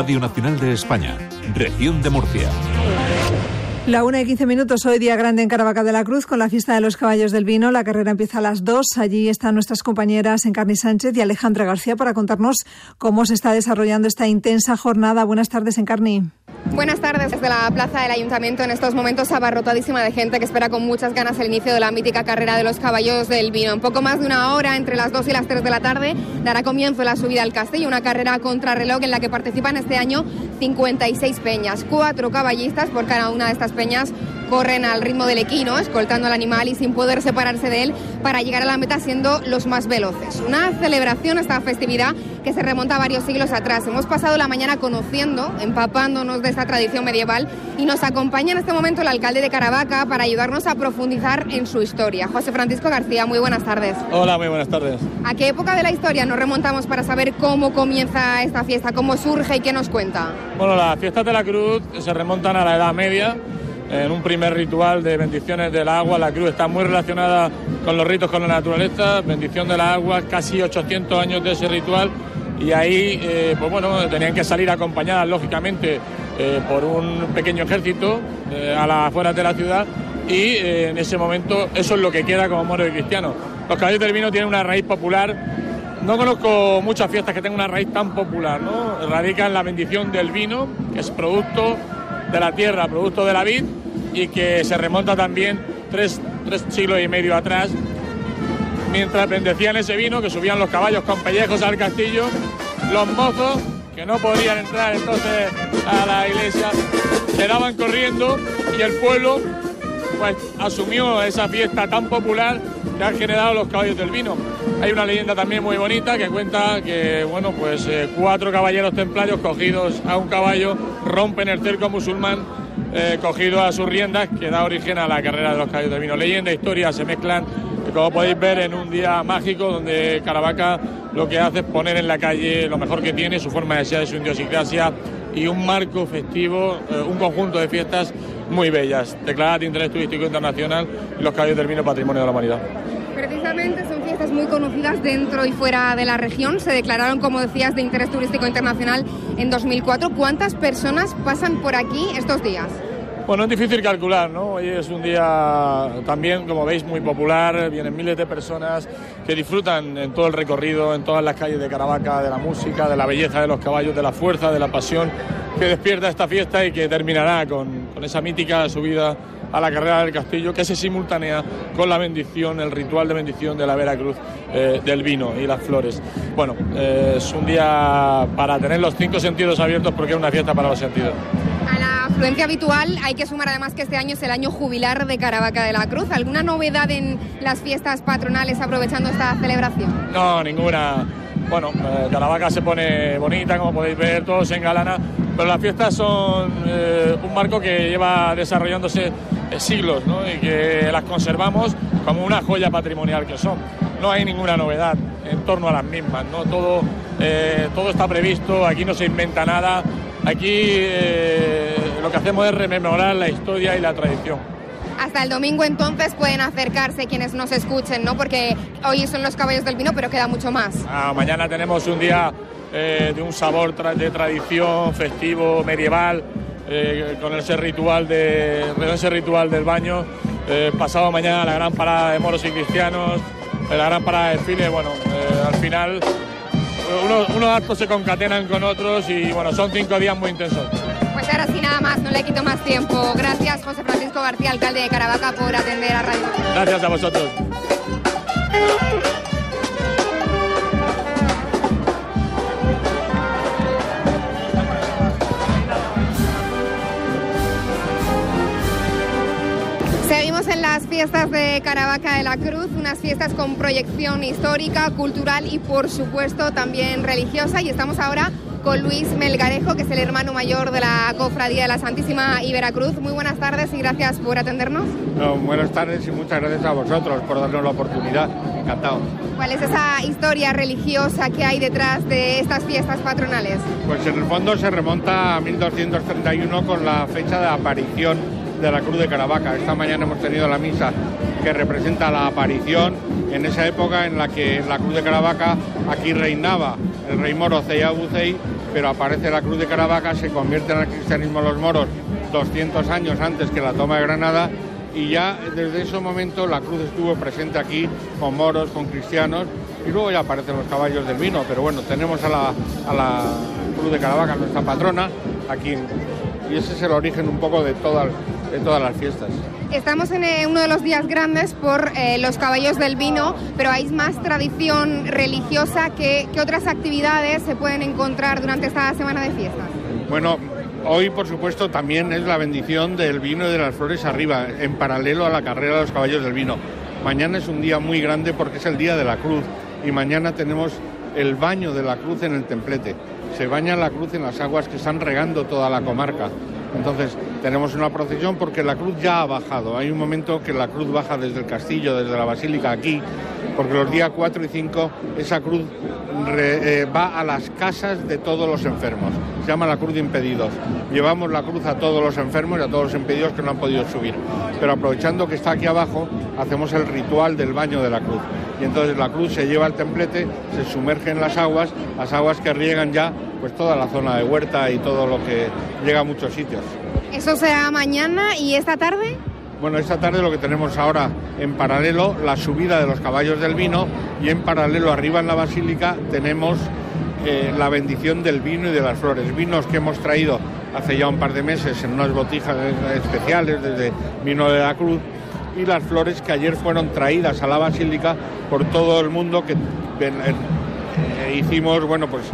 Radio Nacional de España, Región de Murcia. La 1:15, hoy día grande en Caravaca de la Cruz con la fiesta de los caballos del vino. La carrera empieza a las 2. Allí están nuestras compañeras Encarni Sánchez y Alejandra García para contarnos cómo se está desarrollando esta intensa jornada. Buenas tardes, Encarni. Buenas tardes. Desde la plaza del Ayuntamiento en estos momentos abarrotadísima de gente que espera con muchas ganas el inicio de la mítica carrera de los caballos del vino. En poco más de una hora, entre las 2 y las 3 de la tarde, dará comienzo la subida al Castillo, una carrera contrarreloj en la que participan este año 56 peñas. 4 caballistas por cada una de estas peñas corren al ritmo del equino, escoltando al animal y sin poder separarse de él para llegar a la meta siendo los más veloces. Una celebración, esta festividad, que se remonta a varios siglos atrás. Hemos pasado la mañana conociendo, empapándonos de esta tradición medieval, y nos acompaña en este momento el alcalde de Caravaca para ayudarnos a profundizar en su historia. José Francisco García, muy buenas tardes. Hola, muy buenas tardes. ¿A qué época de la historia nos remontamos para saber cómo comienza esta fiesta, cómo surge y qué nos cuenta? Bueno, las fiestas de la Cruz se remontan a la Edad Media. En un primer ritual de bendiciones del agua, la cruz está muy relacionada con los ritos con la naturaleza, bendición del agua, casi 800 años de ese ritual, y ahí, pues bueno, tenían que salir acompañadas, lógicamente, por un pequeño ejército a las afueras de la ciudad, y en ese momento eso es lo que queda como moro y cristiano. Los caballos del vino tienen una raíz popular. No conozco muchas fiestas que tengan una raíz tan popular, ¿no? Radica en la bendición del vino, que es producto de la tierra, producto de la vid, y que se remonta también tres siglos y medio atrás, mientras bendecían ese vino, que subían los caballos con pellejos al castillo, los mozos, que no podían entrar entonces a la iglesia, quedaban corriendo, y el pueblo pues asumió esa fiesta tan popular que han generado los caballos del vino. Hay una leyenda también muy bonita que cuenta que, bueno, pues 4 caballeros templarios cogidos a un caballo rompen el cerco musulmán cogido a sus riendas, que da origen a la carrera de los caballos del vino. Leyenda e historia se mezclan, como podéis ver, en un día mágico donde Caravaca lo que hace es poner en la calle lo mejor que tiene, su forma de ser, su idiosincrasia y un marco festivo, un conjunto de fiestas muy bellas, declaradas de interés turístico internacional, y los caballos del vino patrimonio de la humanidad. Precisamente son fiestas muy conocidas dentro y fuera de la región. Se declararon, como decías, de interés turístico internacional en 2004. ¿Cuántas personas pasan por aquí estos días? Bueno, es difícil calcular, ¿no? Hoy es un día también, como veis, muy popular. Vienen miles de personas que disfrutan en todo el recorrido, en todas las calles de Caravaca, de la música, de la belleza de los caballos, de la fuerza, de la pasión que despierta esta fiesta y que terminará con esa mítica subida a la carrera del Castillo, que se simultánea con la bendición, el ritual de bendición de la Veracruz del vino y las flores. Bueno, es un día para tener los 5 sentidos abiertos, porque es una fiesta para los sentidos. A la afluencia habitual hay que sumar además que este año es el año jubilar de Caravaca de la Cruz. ¿Alguna novedad en las fiestas patronales aprovechando esta celebración? No, ninguna. Bueno, Caravaca se pone bonita, como podéis ver, todo se engalana, pero las fiestas son un marco que lleva desarrollándose siglos, ¿no? Y que las conservamos como una joya patrimonial que son. No hay ninguna novedad en torno a las mismas, ¿no? Todo está previsto, aquí no se inventa nada, aquí lo que hacemos es rememorar la historia y la tradición. Hasta el domingo entonces pueden acercarse quienes nos escuchen, ¿no? Porque hoy son los caballos del vino, pero queda mucho más. Mañana tenemos un día de un sabor de tradición, festivo, medieval, con ese ritual del baño. Pasado mañana la gran parada de moros y cristianos, la gran parada de desfile. Bueno, al final unos actos se concatenan con otros y bueno, son 5 días muy intensos. Pues ahora sí, nada más, no le quito más tiempo. Gracias, José Francisco García, alcalde de Caravaca, por atender a Radio. Gracias a vosotros. Seguimos en las fiestas de Caravaca de la Cruz, unas fiestas con proyección histórica, cultural y por supuesto también religiosa, y estamos ahora con Luis Melgarejo, que es el hermano mayor de la Cofradía de la Santísima y Veracruz. Muy buenas tardes y gracias por atendernos. Buenas tardes y muchas gracias a vosotros por darnos la oportunidad. Encantado. ¿Cuál es esa historia religiosa que hay detrás de estas fiestas patronales? Pues en el fondo se remonta a 1231 con la fecha de aparición de la Cruz de Caravaca. Esta mañana hemos tenido la misa que representa la aparición en esa época en la que la Cruz de Caravaca aquí reinaba el rey moro Ceyá Bucey, pero aparece la cruz de Caravaca, se convierten al cristianismo los moros 200 años antes que la toma de Granada, y ya desde ese momento la cruz estuvo presente aquí con moros, con cristianos, y luego ya aparecen los caballos del vino. Pero bueno, tenemos a la cruz de Caravaca, nuestra patrona, aquí, y ese es el origen un poco de todas las fiestas. Estamos en uno de los días grandes por los caballos del vino, pero hay más tradición religiosa. ¿Qué otras actividades se pueden encontrar durante esta semana de fiestas? Bueno, hoy por supuesto también es la bendición del vino y de las flores arriba, en paralelo a la carrera de los caballos del vino. Mañana es un día muy grande porque es el día de la cruz, y mañana tenemos el baño de la cruz en el templete. Se baña la cruz en las aguas que están regando toda la comarca. Entonces tenemos una procesión porque la cruz ya ha bajado. Hay un momento que la cruz baja desde el castillo, desde la basílica aquí, porque los días 4 y 5 esa cruz va a las casas de todos los enfermos. Se llama la cruz de impedidos. Llevamos la cruz a todos los enfermos y a todos los impedidos que no han podido subir. Pero aprovechando que está aquí abajo, hacemos el ritual del baño de la cruz. Y entonces la cruz se lleva al templete, se sumerge en las aguas que riegan ya pues toda la zona de Huerta y todo lo que llega a muchos sitios. ¿Eso será mañana y esta tarde? Bueno, esta tarde lo que tenemos ahora en paralelo, la subida de los caballos del vino, y en paralelo arriba en la basílica tenemos la bendición del vino y de las flores. Vinos que hemos traído hace ya un par de meses en unas botijas especiales desde Vino de la Cruz, y las flores que ayer fueron traídas a la basílica por todo el mundo, que hicimos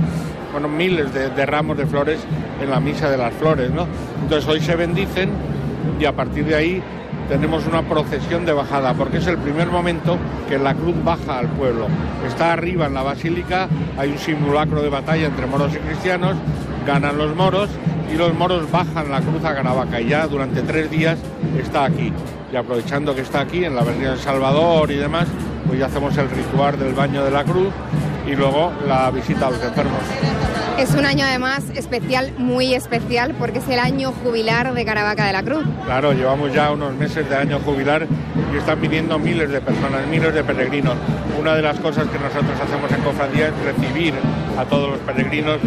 miles de ramos de flores en la misa de las flores, ¿no? Entonces hoy se bendicen y a partir de ahí tenemos una procesión de bajada, porque es el primer momento que la cruz baja al pueblo. Está arriba en la basílica, hay un simulacro de batalla entre moros y cristianos, ganan los moros y los moros bajan la cruz a Caravaca, y ya durante 3 días está aquí. Y aprovechando que está aquí en la avenida del Salvador y demás, pues ya hacemos el ritual del baño de la cruz y luego la visita a los enfermos. Es un año además especial, muy especial, porque es el año jubilar de Caravaca de la Cruz. Claro, llevamos ya unos meses de año jubilar y están viniendo miles de personas, miles de peregrinos. Una de las cosas que nosotros hacemos en Cofradía es recibir a todos los peregrinos.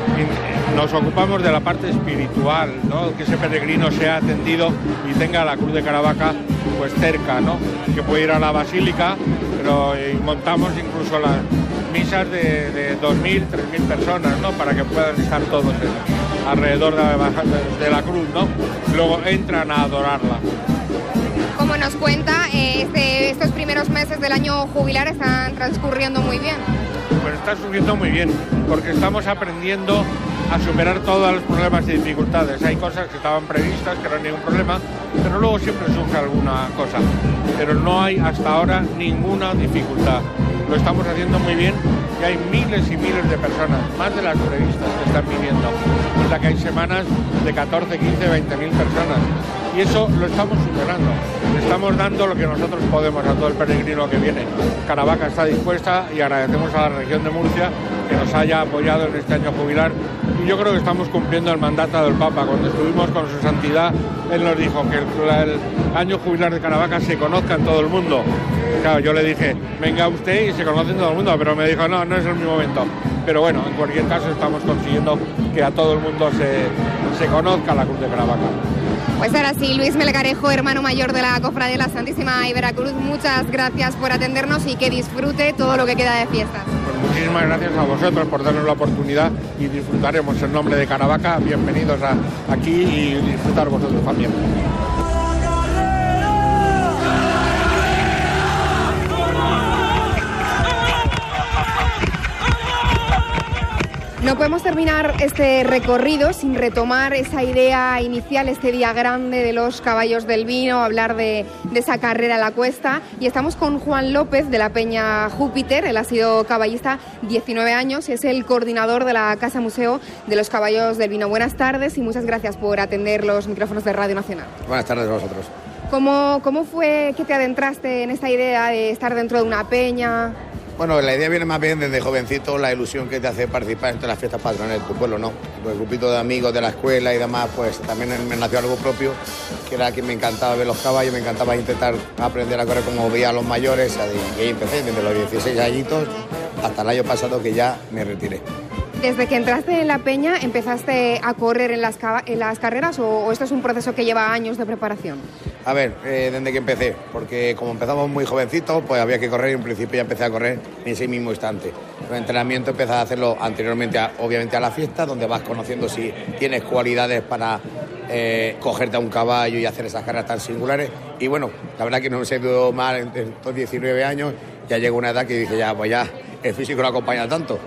Nos ocupamos de la parte espiritual, ¿no? Que ese peregrino sea atendido y tenga la Cruz de Caravaca pues cerca, ¿no? Que puede ir a la basílica, pero montamos incluso las misas de 2.000, 3.000 personas, ¿no? Para que puedan estar todos alrededor de la cruz, ¿no? Luego entran a adorarla. Como nos cuenta, estos primeros meses del año jubilar están transcurriendo muy bien. Pues está surgiendo muy bien, porque estamos aprendiendo a superar todos los problemas y dificultades. Hay cosas que estaban previstas, que no hay ningún problema, pero luego siempre surge alguna cosa. Pero no hay hasta ahora ninguna dificultad. Lo estamos haciendo muy bien y hay miles y miles de personas, más de las previstas, que están viniendo. Es la que hay semanas de 14, 15, 20.000 personas. Y eso lo estamos superando. Le estamos dando lo que nosotros podemos a todo el peregrino que viene. Caravaca está dispuesta y agradecemos a la región de Murcia que nos haya apoyado en este año jubilar. Y yo creo que estamos cumpliendo el mandato del Papa. Cuando estuvimos con su santidad, él nos dijo que el año jubilar de Caravaca se conozca en todo el mundo. Claro, yo le dije, venga usted y se conoce en todo el mundo, pero me dijo, no es el mi momento. Pero bueno, en cualquier caso estamos consiguiendo que a todo el mundo se conozca la Cruz de Caravaca. Pues ahora sí, Luis Melgarejo, hermano mayor de la Cofradía de la Santísima Veracruz, muchas gracias por atendernos y que disfrute todo lo que queda de fiestas. Pues muchísimas gracias a vosotros por darnos la oportunidad y disfrutaremos en nombre de Caravaca. Bienvenidos aquí y disfrutar vosotros también. No podemos terminar este recorrido sin retomar esa idea inicial, este día grande de los caballos del vino, hablar de esa carrera a la cuesta. Y estamos con Juan López de la Peña Júpiter. Él ha sido caballista 19 años y es el coordinador de la Casa Museo de los Caballos del Vino. Buenas tardes y muchas gracias por atender los micrófonos de Radio Nacional. Buenas tardes a vosotros. ¿Cómo fue que te adentraste en esta idea de estar dentro de una peña? Bueno, la idea viene más bien desde jovencito, la ilusión que te hace participar en todas las fiestas patronales de tu pueblo, ¿no? El grupito de amigos de la escuela y demás, pues también me nació algo propio, que era que me encantaba ver los caballos, me encantaba intentar aprender a correr como veía a los mayores, y ahí empecé desde los 16 añitos hasta el año pasado que ya me retiré. ¿Desde que entraste en la peña empezaste a correr en las carreras o esto es un proceso que lleva años de preparación? A ver, desde que empecé, porque como empezamos muy jovencitos, pues había que correr y en principio ya empecé a correr en ese mismo instante. El entrenamiento empecé a hacerlo anteriormente, obviamente a la fiesta, donde vas conociendo si tienes cualidades para cogerte a un caballo y hacer esas carreras tan singulares. Y bueno, la verdad que no me he ido mal en estos 19 años, ya llegó una edad que dije pues ya el físico no acompaña tanto.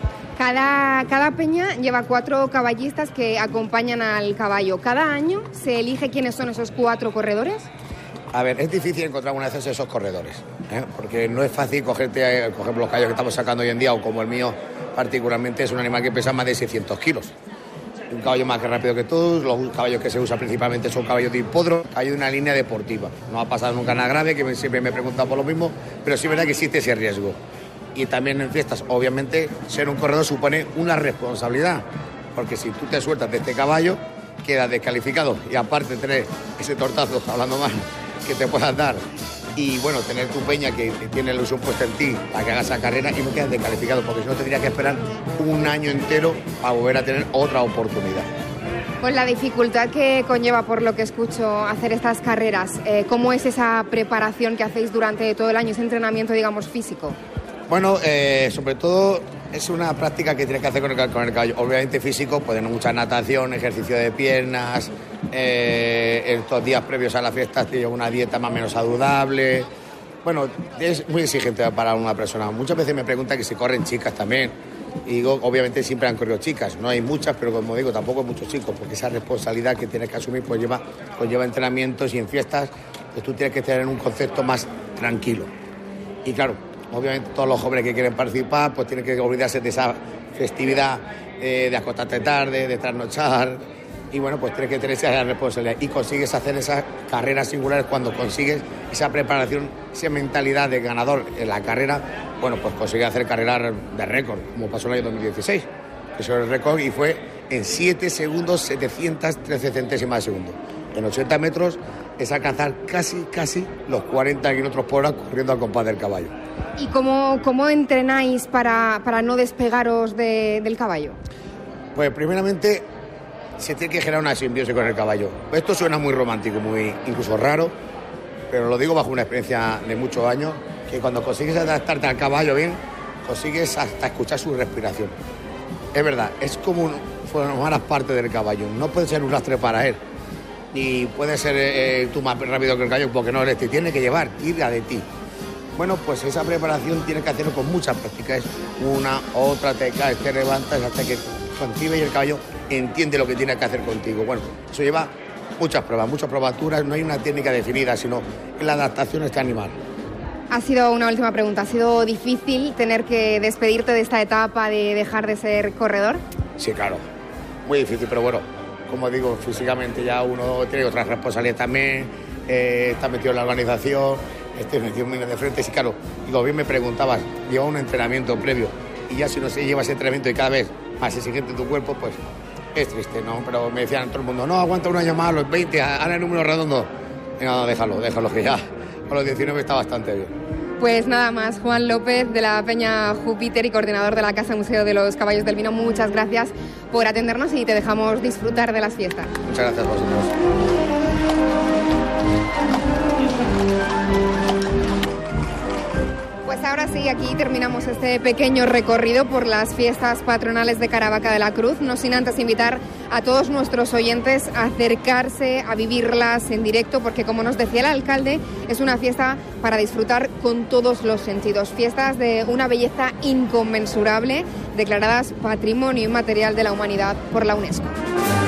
Cada peña lleva 4 caballistas que acompañan al caballo. ¿Cada año se elige quiénes son esos 4 corredores? A ver, es difícil encontrar una vez esos corredores, porque no es fácil coger los caballos que estamos sacando hoy en día, o como el mío particularmente, es un animal que pesa más de 600 kilos. Un caballo más rápido que todos, los caballos que se usan principalmente son caballos de hipódromo, caballos de una línea deportiva. No ha pasado nunca nada grave, que siempre me he preguntado por lo mismo, pero sí es verdad que existe ese riesgo. Y también en fiestas, obviamente, ser un corredor supone una responsabilidad, porque si tú te sueltas de este caballo, quedas descalificado y aparte tener ese tortazo, hablando mal, que te puedas dar y bueno, tener tu peña que tiene la ilusión puesta en ti para que hagas esa carrera y no quedas descalificado, porque si no tendrías que esperar un año entero para volver a tener otra oportunidad. Con la dificultad que conlleva, por lo que escucho, hacer estas carreras, ¿cómo es esa preparación que hacéis durante todo el año, ese entrenamiento, digamos, físico? Bueno, sobre todo es una práctica que tienes que hacer con el caballo. Obviamente físico, pues mucha natación, ejercicio de piernas. Estos días previos a la fiesta te lleva una dieta más o menos saludable. Bueno, es muy exigente para una persona. Muchas veces me preguntan que si corren chicas también. Y digo, obviamente siempre han corrido chicas. No hay muchas, pero como digo, tampoco hay muchos chicos, porque esa responsabilidad que tienes que asumir pues lleva entrenamientos y en fiestas pues tú tienes que tener un concepto más tranquilo. Y claro, obviamente todos los jóvenes que quieren participar pues tienen que olvidarse de esa festividad de acostarte tarde, de trasnochar y bueno, pues tienes que tener esa responsabilidad y consigues hacer esas carreras singulares cuando consigues esa preparación, esa mentalidad de ganador en la carrera, bueno, pues consigues hacer carreras de récord, como pasó en el año 2016, que eso es el récord y fue en 7 segundos 713 centésimas de segundo. En 80 metros es alcanzar casi los 40 kilómetros por hora corriendo al compás del caballo. ¿Y cómo entrenáis para no despegaros del caballo? Pues primeramente se tiene que generar una simbiosis con el caballo. Esto suena muy romántico, muy incluso raro, pero lo digo bajo una experiencia de muchos años, que cuando consigues adaptarte al caballo bien, consigues hasta escuchar su respiración. Es verdad, es como formaras parte del caballo, no puede ser un lastre para él, ni puede ser tú más rápido que el caballo porque no eres, te tiene que llevar, tira de ti. Bueno, pues esa preparación tienes que hacerlo con mucha práctica, es una, otra, te caes, te levantas hasta que concibes y el caballo entiende lo que tiene que hacer contigo. Bueno, eso lleva muchas pruebas, muchas probaturas, no hay una técnica definida, sino que la adaptación a este animal. Ha sido una última pregunta, ¿ha sido difícil tener que despedirte de esta etapa de dejar de ser corredor? Sí, claro, muy difícil, pero bueno, como digo, físicamente ya uno tiene otras responsabilidades también, está metido en la organización, metido muy de frente, sí, claro, digo, bien me preguntabas, lleva un entrenamiento previo y ya si no se lleva ese entrenamiento y cada vez más exigente tu cuerpo, pues es triste, ¿no? Pero me decían todo el mundo, no, aguanta un año más, los 20, ahora el número redondo. Venga, no, déjalo, que ya con los 19 está bastante bien. Pues nada más, Juan López de la Peña Júpiter y coordinador de la Casa Museo de los Caballos del Vino, muchas gracias por atendernos y te dejamos disfrutar de las fiestas. Muchas gracias a vosotros. Pues ahora sí, aquí terminamos este pequeño recorrido por las fiestas patronales de Caravaca de la Cruz, no sin antes invitar a todos nuestros oyentes a acercarse, a vivirlas en directo, porque como nos decía el alcalde, es una fiesta para disfrutar con todos los sentidos. Fiestas de una belleza inconmensurable, declaradas Patrimonio Inmaterial de la Humanidad por la UNESCO.